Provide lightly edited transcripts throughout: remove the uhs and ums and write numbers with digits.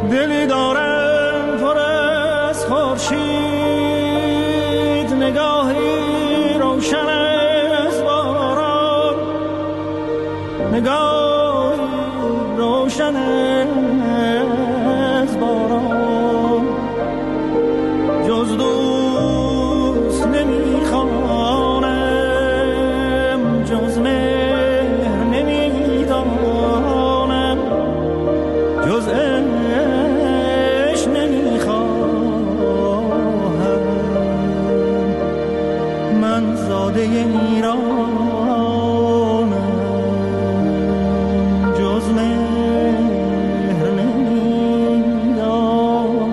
دلی دارم پر از خورشید، نگاهی روشن از باران، نگاهی روشن از باران. جز دوست نمیخوانم، جز مهر نمیدانم، جز عشق نمیخواهم. من زاده ایرانم، جز مهر نمیدانم.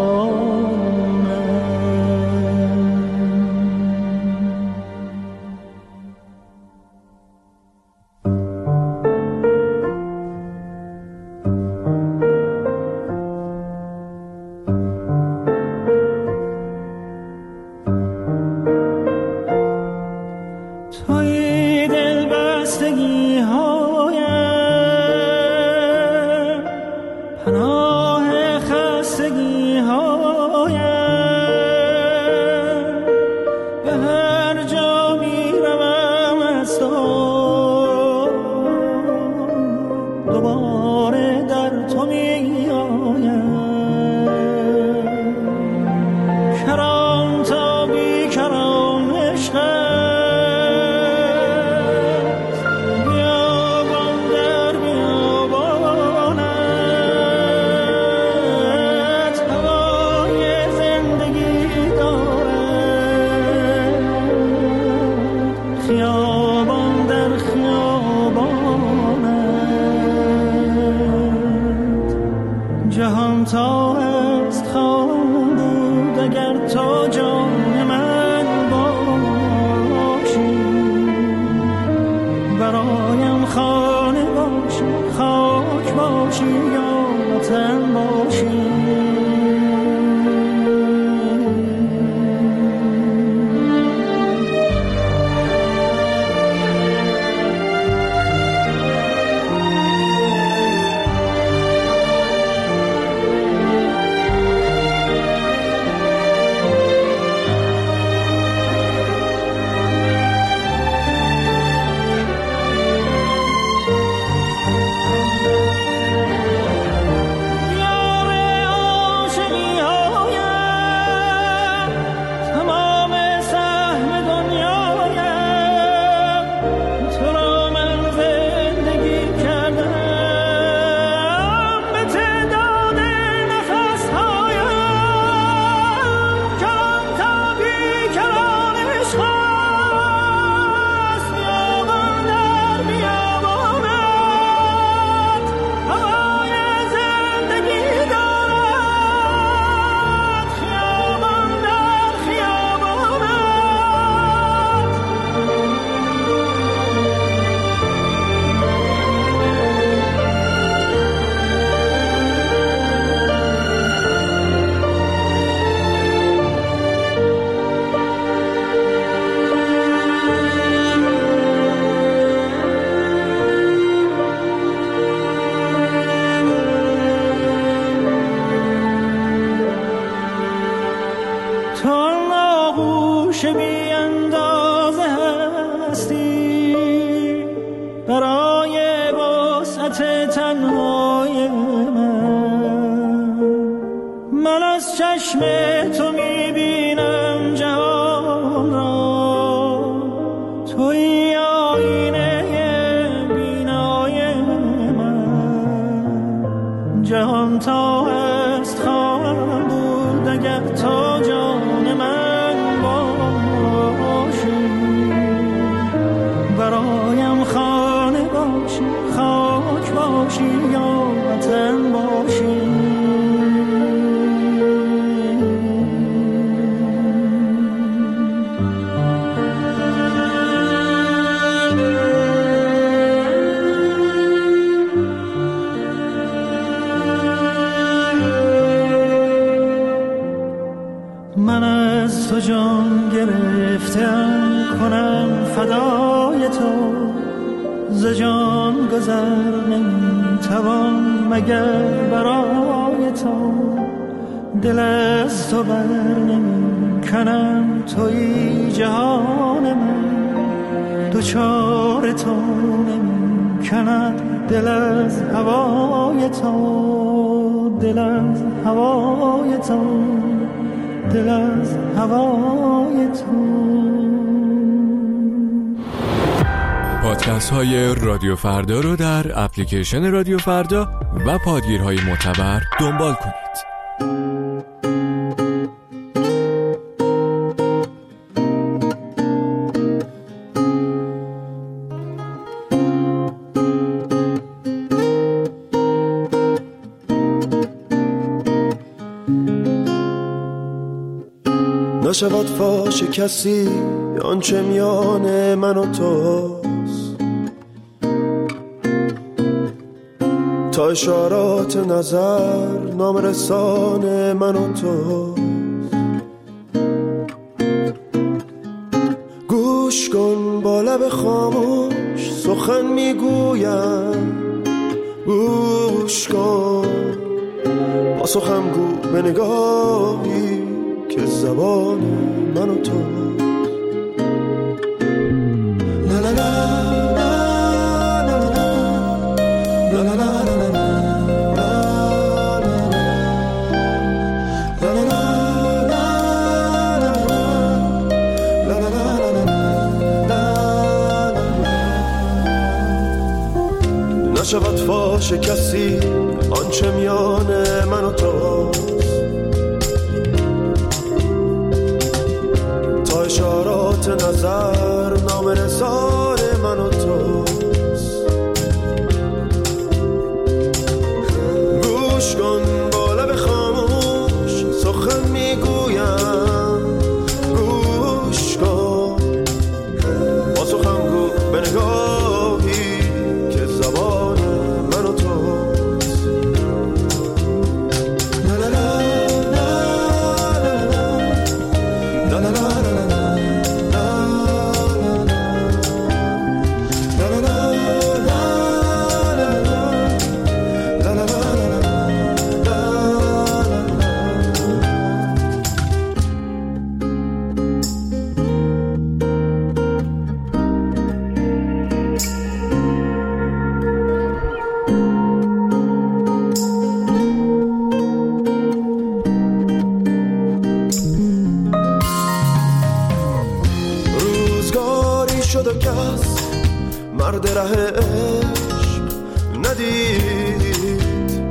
توی دل بستگی هایم، پناه خستگی هایم، به هر جا می روم از تو دوباره در تو می آیم. کران تا بی کران عشقم، جهان تا است خواهم بود اگر تو جان من باشی. برایم خانه باشی، خاک باشی یا وطن باشی. بی اندازه هستی برای وسعت تنهای من از چشم تو میبینم جهان را. توی آینه بینای من، جهان تا هست خواهم بود اگر تو جان من باشی. برایم خانه باشی، خاک باشی یا وطن باشی. من از تو جان گرفتم کنم فدای تو، ز جان گذر نمیتوان مگر برای تو. دل از تو بر نمی کنم، توی جهان من، دوچار تو نمی کند دل از هوای تو، دل از هوای تو، دل از هوای تو. پادکست های رادیو فردا رو در اپلیکیشن رادیو فردا و پادگیرهای معتبر دنبال کنید. نشود فاش کسی آنچه میان من و توست، تا اشارات نظر نام رسان من و توست. گوش کن با لب خاموش سخن میگویم، گوش کن با سخن گو به نگاهی که زبان من و تو. لا لا لا نشود فاش کسی آنچه میان من و توست، تا اشارات نظر نام رسان من و توست. گوش کن با لب خاموش سخن میگویم، گوش کن با سخن گو به نگاهی که زبان من و توست. لا لا لا لا لا شد و کس مرد ره عشق ندید،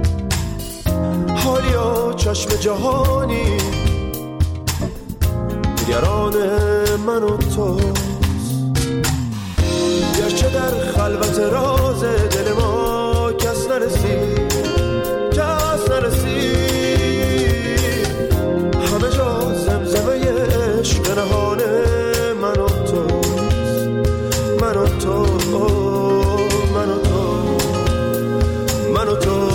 حالیا چشم جهانی نگران من و توست. گرچه در خلوت راز دل ما کس نرسید، کس نرسید، همه جا زمزمه عشق نهان من و توست، من و تو، من و تو، من و تو.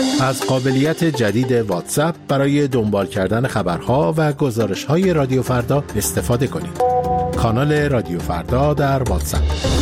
از قابلیت جدید واتساپ برای دنبال کردن خبرها و گزارش‌های رادیو فردا استفاده کنید. کانال رادیو فردا در واتساپ.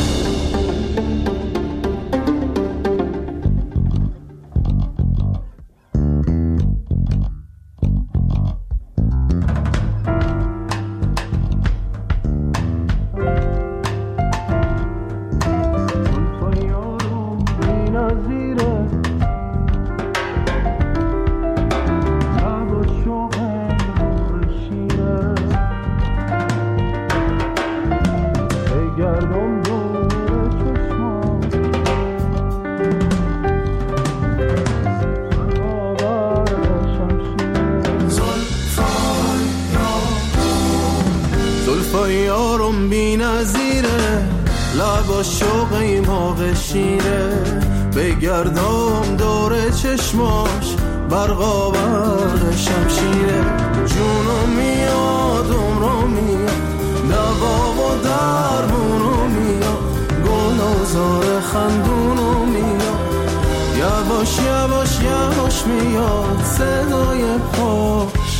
یارم بی نظیره لبا شوقی موقع شیره بگردم دور چشماش برقا برق شمشیره جونم میاد عمرم میاد دوا و درمونم میاد گل و زار خندونم میاد یواش یواش یواش میاد صدای پاش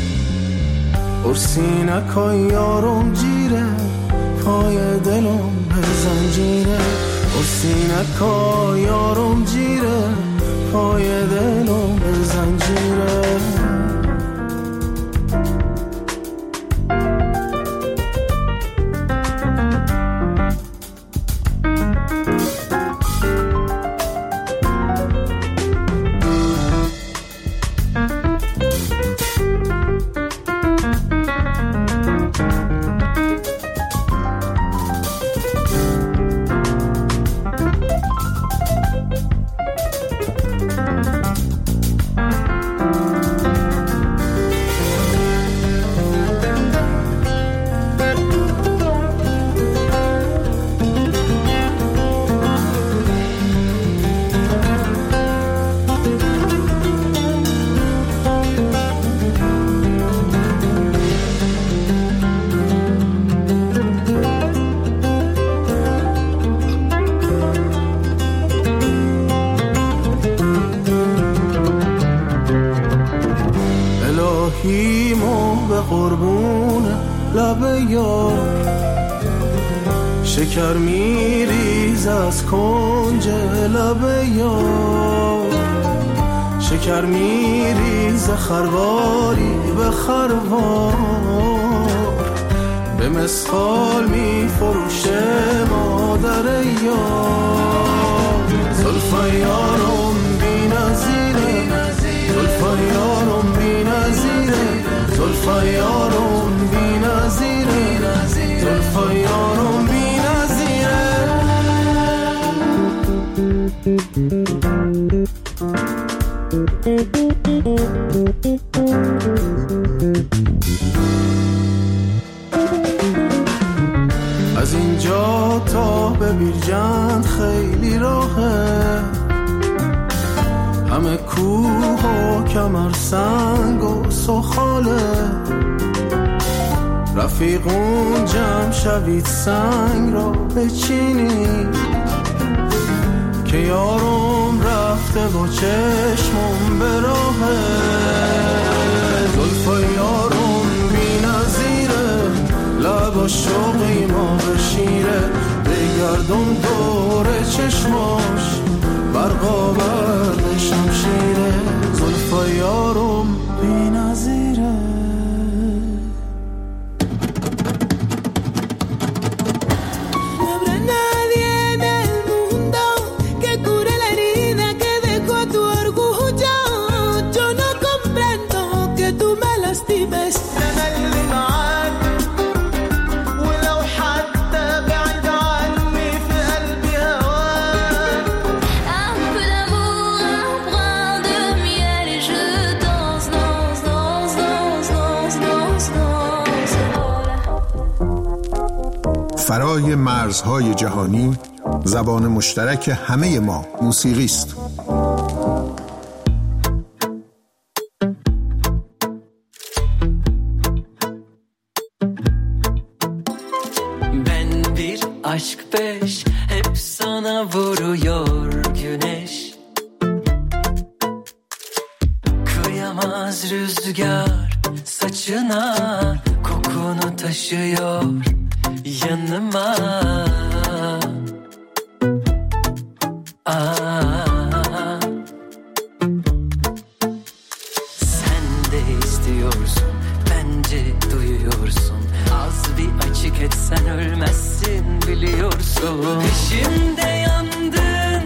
ارسینکای یارم جیره پای دلم به زنجیره ارسینکای یارم جیره پای دلم به زنجیره الهیمو به قربون لب یار شکر میریز از کنج لب یار شکر میریز خرواری به خروار به مسخال میفروشه مادر یار زلفای یارم بی نظیره زلفای یارم بی نظیره زلفای یارم بی نظیره زلفای یارم بی نظیره از اینجا تا به بیرجند خیلی راهه همه کوه و کمر سنگ و سخاله رفیقون جمع شوید سنگ را بچینید که یارم رفته و چشمم به راهه زلفای یارم بی نظیره لبا شوقی ما بشیره بگردم دور چشماش برقا برق شمشیره زلفای یارم بی نظیره فرای مرزهای جهانی زبان مشترک همه ما موسیقی است. Ben bir aşk peş hep sana vuruyor güneş Kıyamaz rüzgar saçına, kokunu taşıyor yanıma. Sen de istiyorsun, bence duyuyorsun. Az bir açık etsen ölmezsin biliyorsun. Peşimde yandın,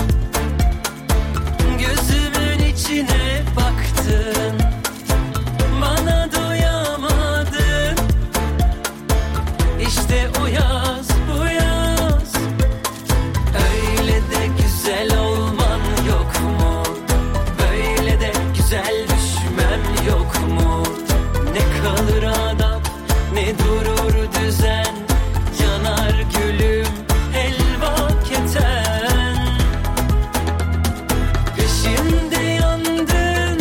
gözümün içine baktın, bana doyamadın. İşte o yaz, bu yaz, öyle de güzel olman yok mu? Böyle de güzel düşmem yok mu? Ne kalır adap, ne durur düzen, yanar gülüm helva keten. Peşimde yandın,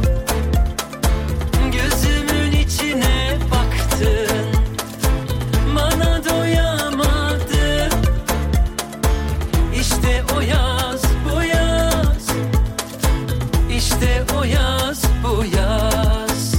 gözümün içine baktın, bana doyamadın. İşte o yaz, bu yaz, işte o yaz, bu yaz.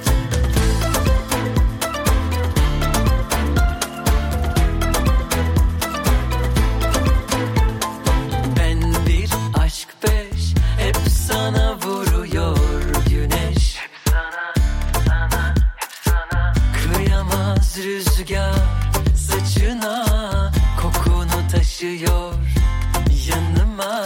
Ben bir aşk peş, hep sana vuruyor güneş. Hep sana, hep sana. Kıyamaz rüzgar saçına, kokunu taşıyor yanıma.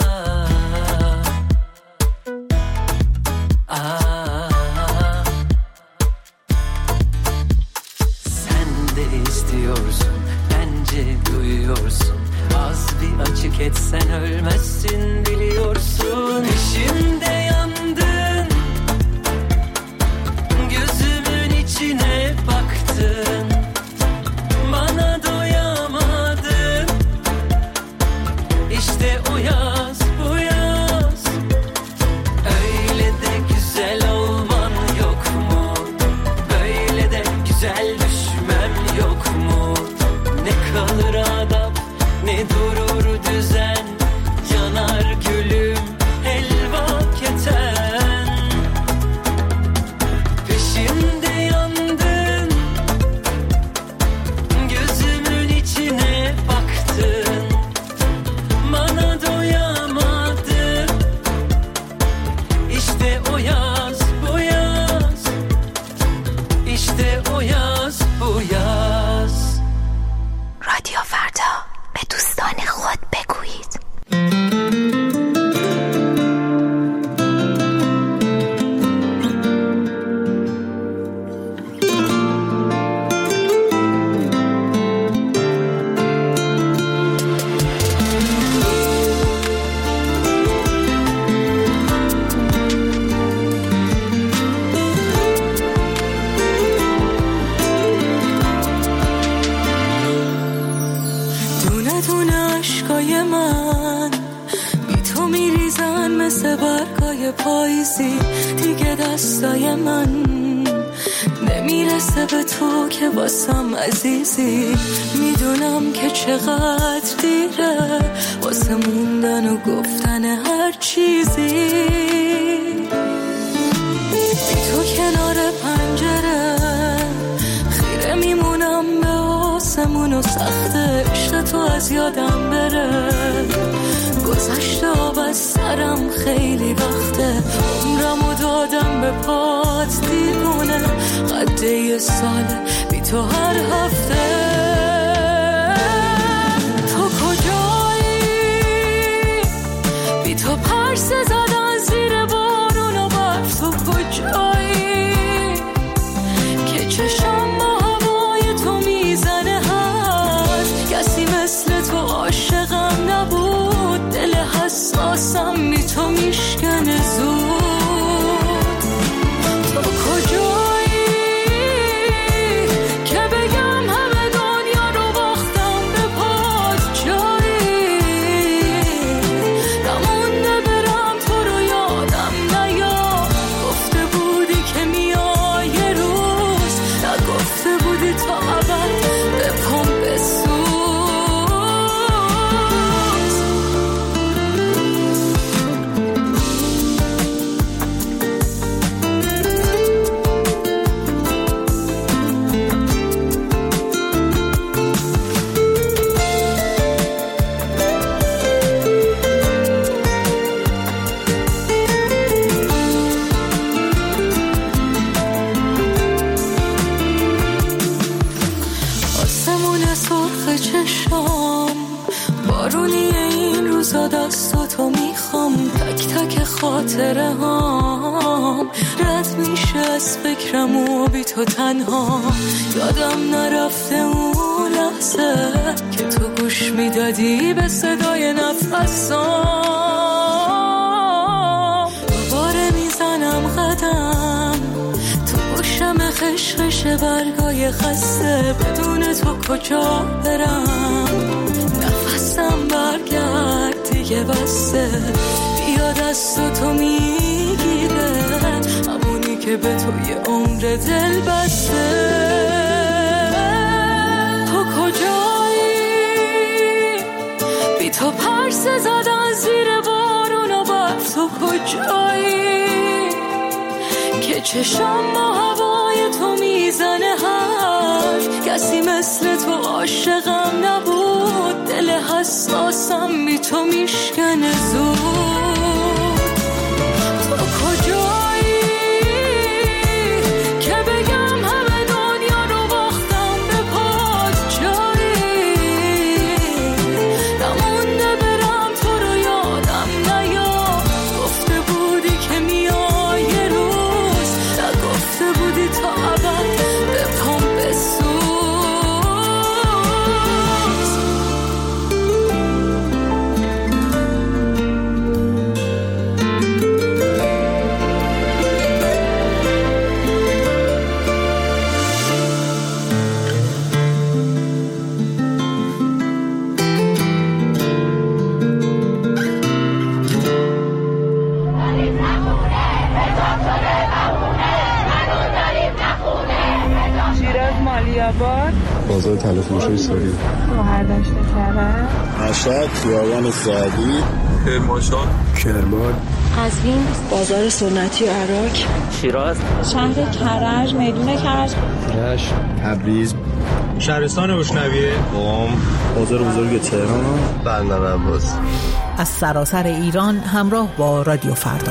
Sen de istiyorsun, bence duyuyorsun. Az bir açık etsen ölmezsin biliyorsun. Peşimde yandın, gözümün içine baktın, bana doyamadın. İşte o yaz, bu yaz, öyle de güzel olman yok mu? Böyle de güzel düşmem yok mu? Ne kalır adap, ne durur düzen, yanar gülüm helva keten. Peşimde yandın, gözümün içine baktın, bana doyamadın. İşte o yaz, bu yaz, işte o yaz, bu yaz. رادیو فردا به دوستان خود بگویید. دونه دونه عشقای من بی تو میریزن مثل برگای پاییزی. دیگه دستای من نمیرسه به تو که واسم عزیزی. میدونم که چقدر دیره واسه موندن و گفتن هر چیزی. بی تو کنار پنجره خیره میمونم به آسمون و سخته عشق تو از یادم بره. گذشته آب از سرم خیلی وقته، عمرمو دادم به پات دیوونه. قده یه ساله بی تو هر هفته. تو کجایی؟ بی تو پرسه زدن زیر بارون و برف. تو کجایی که چشم با هوای تو میزنه؟ هست کسی مثل تو عاشقم نبود. دل حساسم بی تو میشکنه زود. تو کجایی که بگم همه از فکرم و بی تو تنها. یادم نرفته اون لحظه که تو گوش میدادی به صدای نفسام. دوباره میزنم قدم تو گوشم خشخش برگای خسته، بدون تو کجا برم؟ نفسم برگرد دیگه بسته، بیا دست تو میگیره همونی که به توی عمر دل بسته. تو کجایی؟ بی تو پرسه زدن زیر بارون و بر تو کجایی؟ که چشم با هوای تو میزنه حرف، کسی مثل تو عاشقم نبود، دل حساسم بی تو میشکنه زود. تو کجایی که بگم همه دنیا رو باختم به پات؟ جایی نمونده برم تو رو یادم نیاد، گفته بودی که میای یه روز، نگفته بودی تا ابد به پام بسوز. بازار تلفروشی ساری، برداشت کرد، مشهد، خیابان سعدی، کرمانشاه، کرمان، قزوین، بازار سنتی عراق، شیراز، شهر کرج، میدون کرج، رشت، تبریز، شهرستان بشنویه، قم، بازار بزرگ تهران، بندر عباس. از سراسر ایران همراه با رادیو فردا.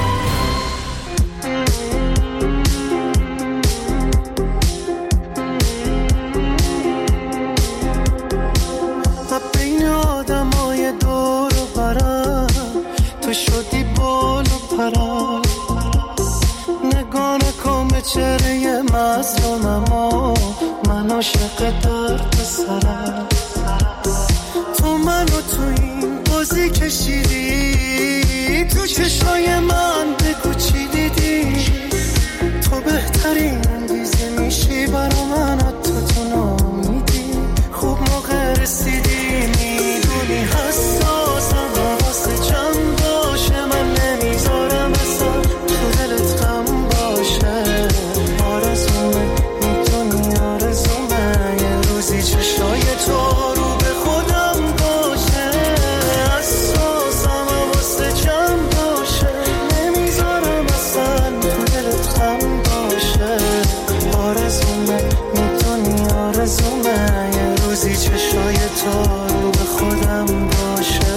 تو منو تو این بازی کشیدی، تو چشای من بگو چی دیدی؟ تو بهترین انگیزه میشی برا من، تو نامیدی خوب موقع رسیدی، میدونی حساسم واسه جمع باشه، من نمیذارم اصلا تو دلت غم باشه. آرزومه میدونی آرزومه یه روزی چشای تو رو به خودم باشه، حساسم واسه جمع باشه، نمیذارم اصلا تو دلت غم باشه. آرزومه میدونی آرزومه یه روزی چشای تو رو به خودم باشه.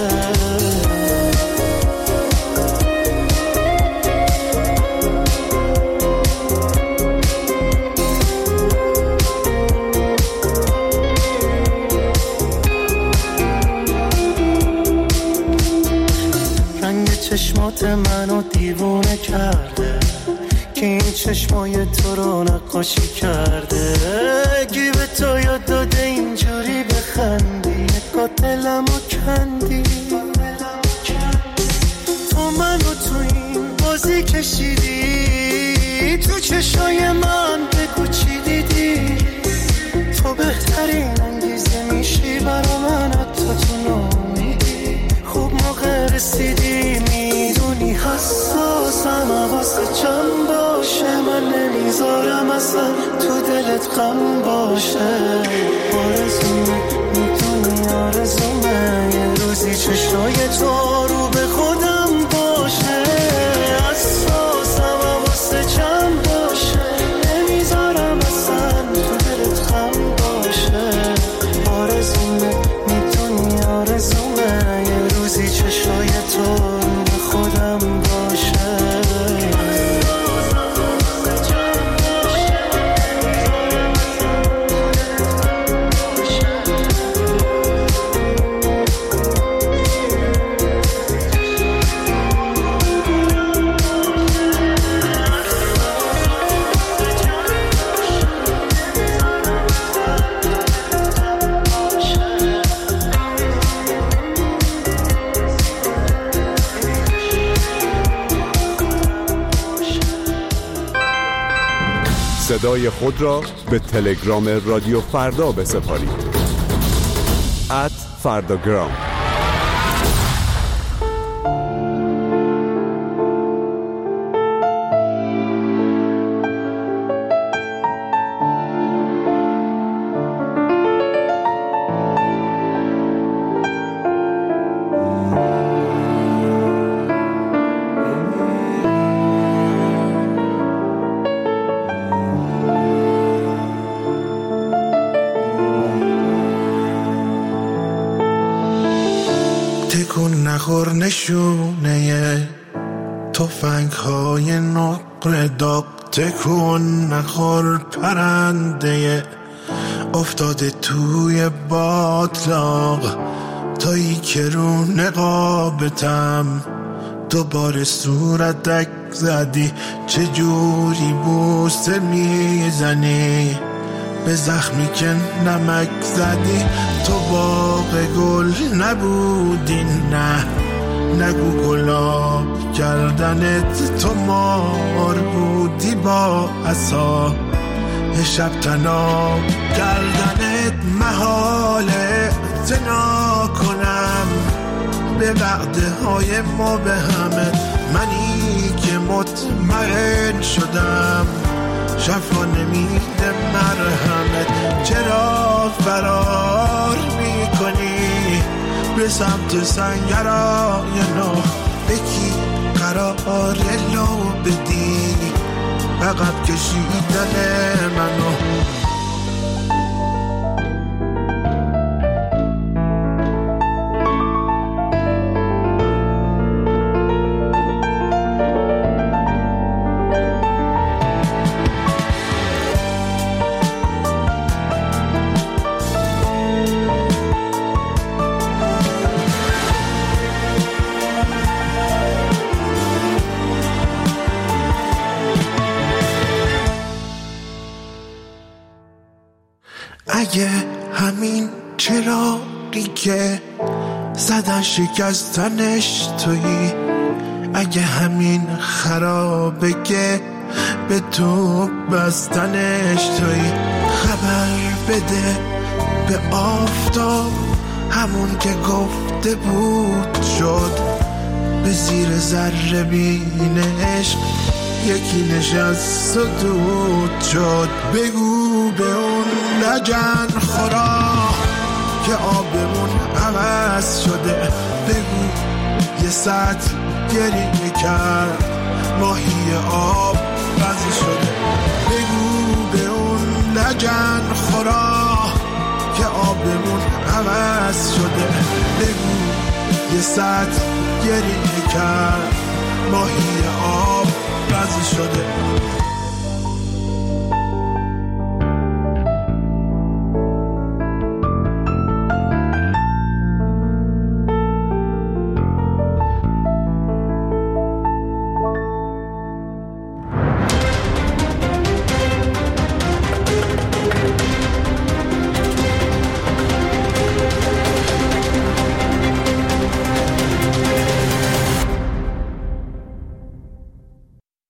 چشمات منو دیوونه کرده که این چشمای تو رو نقاشی کرده، گی به تو یاد داده اینجوری بخندی، نگاه دلمو کندی. تو منو تو این بازی کشیدی، تو چشای من بگو چی دیدی؟ تو بهترین انگیزه میشی برا من، تو نامیدی خوب موقع رسیدی، میدونی حساسم واسه جمع باشه، من نمیذارم اصلا تو دلت غم باشه. آرزومه میدونی آرزومه یه روزی چشای تو رو به خودم باشه، حساسم واسه جمع باشه، نمیذارم اصلا تو دلت غم باشه. آرزومه میدونی آرزومه یه روزی چشای تو رو به خودم باشه. صدای خود را به تلگرام رادیو فردا بسپارید. @فرداگرام. تکون نخور نشونه تفنگ های نقره داغ، تکون نخور پرنده افتاده توی باطلاق، تایی که رو نقابتم دوباره صورتک زدی، چجوری بوسه میزنی به زخمی که نمک زدی، تو باغ گل نبودی، نه نگو گلاب کردنت، تو مار بودی با عصا شب تناب کردنت، محاله اعتنا کنم به وعده های ما به همه، منی که مطمئن شدم شفا نمیده مرهمت، چرا فرار میکنی به سمت سنگرای نو، بکی قرار لو بدی عقب کشیدن منو. اگه همین چراغی که زدن شکستنش تویی، اگه همین خرابه که به تو بستنش تویی، خبر بده به آفتاب همون که گفته بود شد، به زیر ذره بینش یکی نشست و دود شد، بگو به اون لجن خورا که آبمون عوض شده، بگو یه سطل گریه کرد ماهی آب بزی شده، بگو به اون لجن خورا که آبمون عوض شده، بگو یه سطل گریه کرد ماهی آب